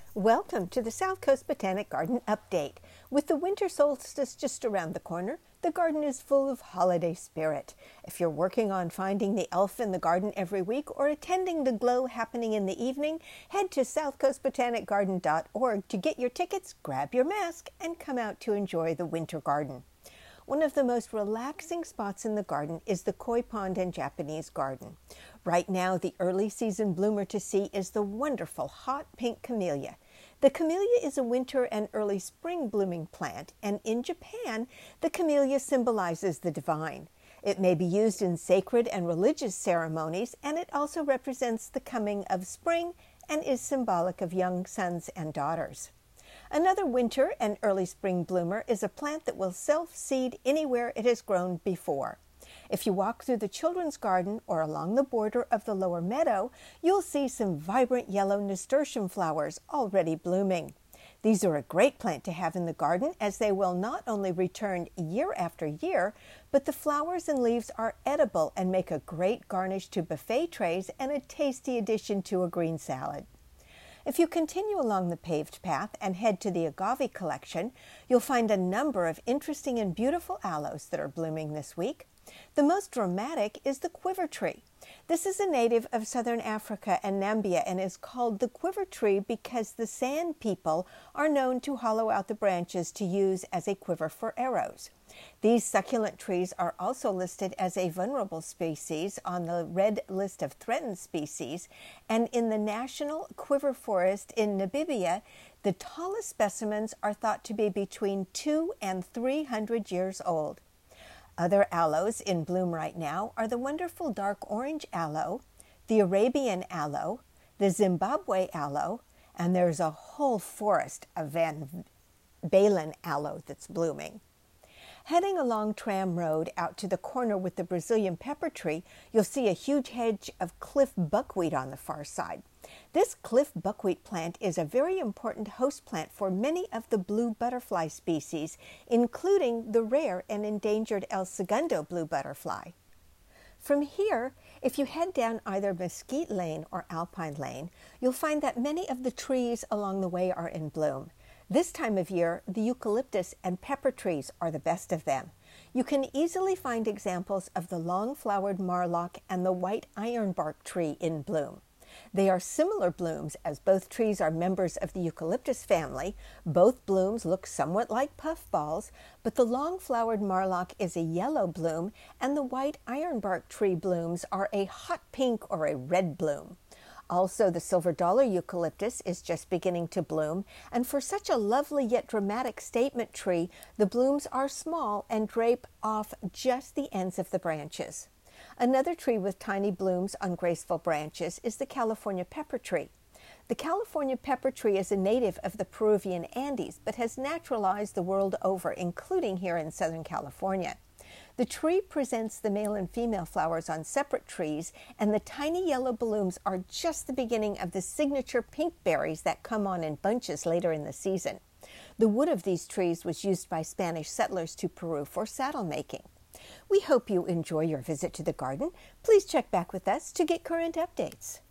Welcome to the South Coast Botanic Garden Update. With the winter solstice just around the corner, the garden is full of holiday spirit. If you're working on finding the elf in the garden every week or attending the glow happening in the evening, head to southcoastbotanicgarden.org to get your tickets, grab your mask, and come out to enjoy the winter garden. One of the most relaxing spots in the garden is the koi pond and Japanese garden. Right now, the early season bloomer to see is the wonderful hot pink camellia. The camellia is a winter and early spring blooming plant, and in Japan, the camellia symbolizes the divine. It may be used in sacred and religious ceremonies, and it also represents the coming of spring and is symbolic of young sons and daughters. Another winter and early spring bloomer is a plant that will self-seed anywhere it has grown before. If you walk through the children's garden or along the border of the lower meadow, you'll see some vibrant yellow nasturtium flowers already blooming. These are a great plant to have in the garden as they will not only return year after year, but the flowers and leaves are edible and make a great garnish to buffet trays and a tasty addition to a green salad. If you continue along the paved path and head to the agave collection, you'll find a number of interesting and beautiful aloes that are blooming this week. The most dramatic is the quiver tree. This is a native of southern Africa and Namibia and is called the quiver tree because the San people are known to hollow out the branches to use as a quiver for arrows. These succulent trees are also listed as a vulnerable species on the red list of threatened species, and in the National Quiver Forest in Namibia, the tallest specimens are thought to be between 200 and 300 years old. Other aloes in bloom right now are the wonderful dark orange aloe, the Arabian aloe, the Zimbabwe aloe, and there's a whole forest of Van Balen aloe that's blooming. Heading along Tram Road out to the corner with the Brazilian pepper tree, you'll see a huge hedge of cliff buckwheat on the far side. This cliff buckwheat plant is a very important host plant for many of the blue butterfly species, including the rare and endangered El Segundo blue butterfly. From here, if you head down either Mesquite Lane or Alpine Lane, you'll find that many of the trees along the way are in bloom. This time of year, the eucalyptus and pepper trees are the best of them. You can easily find examples of the long-flowered marlock and the white ironbark tree in bloom. They are similar blooms as both trees are members of the eucalyptus family. Both blooms look somewhat like puffballs, but the long-flowered marlock is a yellow bloom and the white ironbark tree blooms are a hot pink or a red bloom. Also, the silver dollar eucalyptus is just beginning to bloom, and for such a lovely yet dramatic statement tree, the blooms are small and drape off just the ends of the branches. Another tree with tiny blooms on graceful branches is the California pepper tree. The California pepper tree is a native of the Peruvian Andes, but has naturalized the world over, including here in Southern California. The tree presents the male and female flowers on separate trees, and the tiny yellow blooms are just the beginning of the signature pink berries that come on in bunches later in the season. The wood of these trees was used by Spanish settlers to Peru for saddle making. We hope you enjoy your visit to the garden. Please check back with us to get current updates.